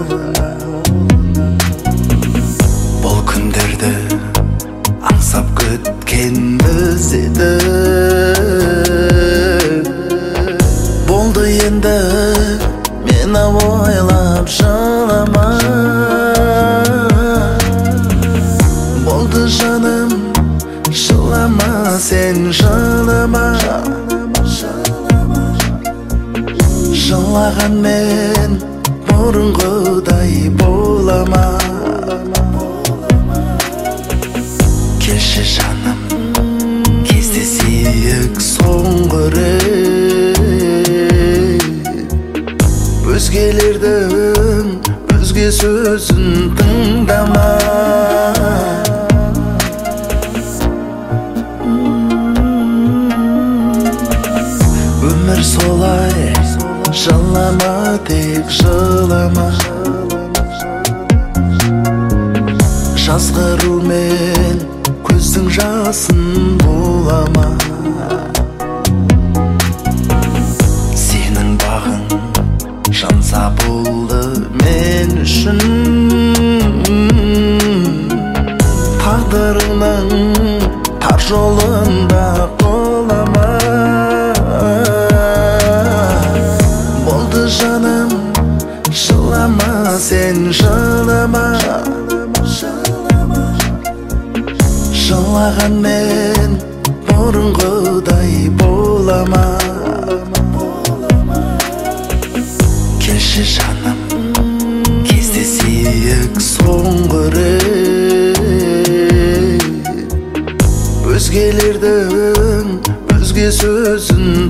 Бұл күндерді аңсап күткенбіз еді. Болды енді мені ойлап жылама. Болды жаным жылама, сен жылама. Жылаған мен бұрынғыдай болама. Келші жаным, кездесейік соңғы рет. Өзгелердің өзге сөзін тыңдама. Өмір солай, жылама, тек жылама. Жазғырумен көздің жасын булама. Сенің бағың жанса болды мен үшін. Тағдырының тар жолында қолама. Болды жаным жылама, сен жылама. Жылаған мен бұрынғыдай болама. Келші жаным, кездесейік соңғы рет. Өзгелердің өзге сөзін